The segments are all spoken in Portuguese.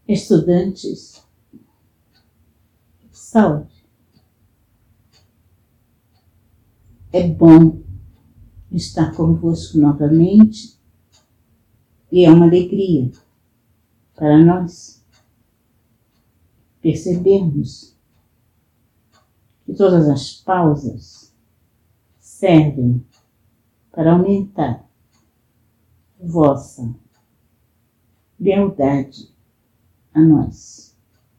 Estudantes, saúde. É bom estar convosco novamente e é uma alegria para nós percebermos que todas as pausas servem para aumentar vossa lealdade a nós.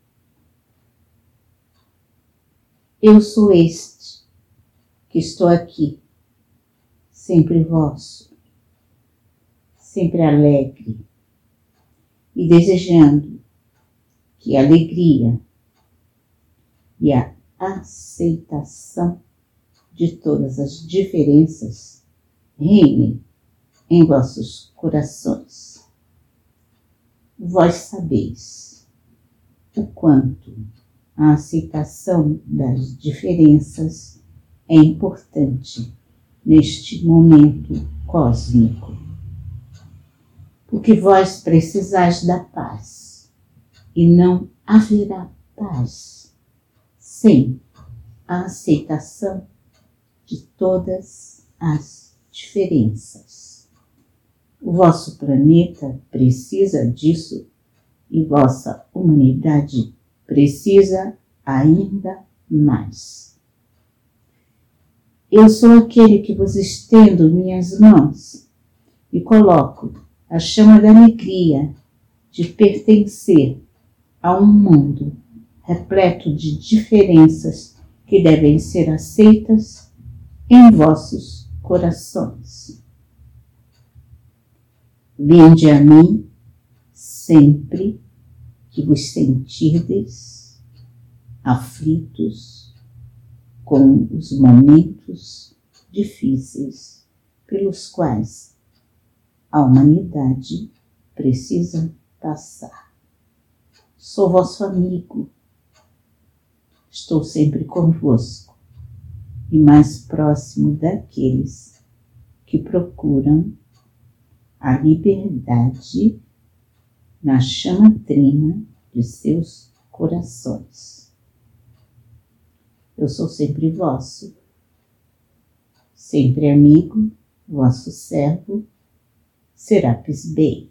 Eu sou este que estou aqui, sempre vosso, sempre alegre e desejando que a alegria e a aceitação de todas as diferenças reinem em vossos corações. Vós sabeis o quanto a aceitação das diferenças é importante neste momento cósmico, porque vós precisais da paz e não haverá paz sem a aceitação de todas as diferenças. O vosso planeta precisa disso e vossa humanidade precisa ainda mais. Eu sou aquele que vos estendo minhas mãos e coloco a chama da alegria de pertencer a um mundo repleto de diferenças que devem ser aceitas em vossos corações. Vinde a mim sempre que vos sentirdes aflitos com os momentos difíceis pelos quais a humanidade precisa passar. Sou vosso amigo, estou sempre convosco e mais próximo daqueles que procuram a liberdade na chama trina de seus corações. Eu sou sempre vosso, sempre amigo, vosso servo, Serapis Bey.